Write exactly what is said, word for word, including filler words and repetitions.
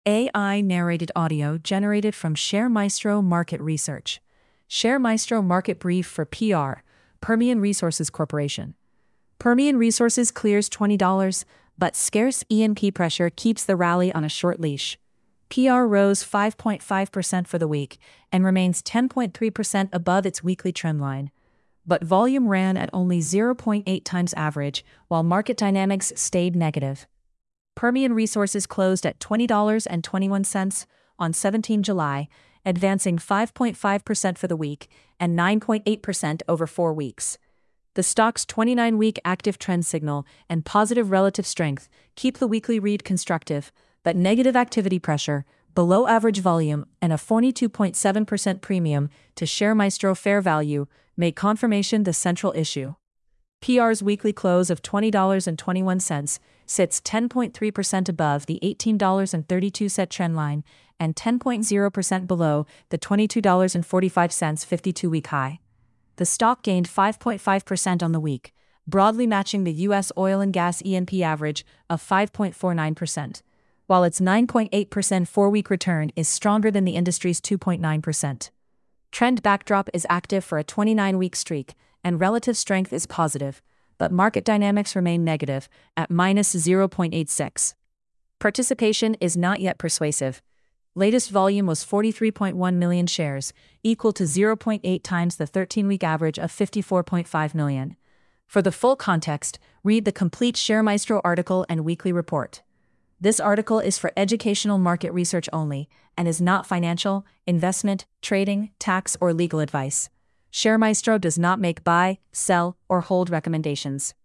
A I-narrated audio generated from ShareMaestro Market Research. ShareMaestro Market Brief for P R, Permian Resources Corporation. Permian Resources clears twenty dollars, but scarce E and P pressure keeps the rally on a short leash. P R rose five point five percent for the week and remains ten point three percent above its weekly trendline. But volume ran at only zero point eight times average, while market dynamics stayed negative. Permian Resources closed at twenty dollars and twenty-one cents on the seventeenth of July, advancing five point five percent for the week and nine point eight percent over four weeks. The stock's twenty-nine week active trend signal and positive relative strength keep the weekly read constructive, but negative activity pressure, below average volume, and a forty-two point seven percent premium to ShareMaestro fair value make confirmation the central issue. P R's weekly close of twenty dollars and twenty-one cents sits ten point three percent above the eighteen dollars and thirty-two cent trendline and ten point zero percent below the twenty-two dollars and forty-five cents fifty-two week high. The stock gained five point five percent on the week, broadly matching the U S oil and gas E and P average of five point four nine percent, while its nine point eight percent four-week return is stronger than the industry's two point nine percent. Trend backdrop is active for a twenty-nine week streak, and relative strength is positive, but market dynamics remain negative at minus zero point eight six. Participation is not yet persuasive. Latest volume was forty-three point one million shares, equal to zero point eight times the thirteen week average of fifty-four point five million. For the full context, read the complete ShareMaestro article and weekly report. This article is for educational market research only and is not financial, investment, trading, tax, or legal advice. ShareMaestro does not make buy, sell, or hold recommendations.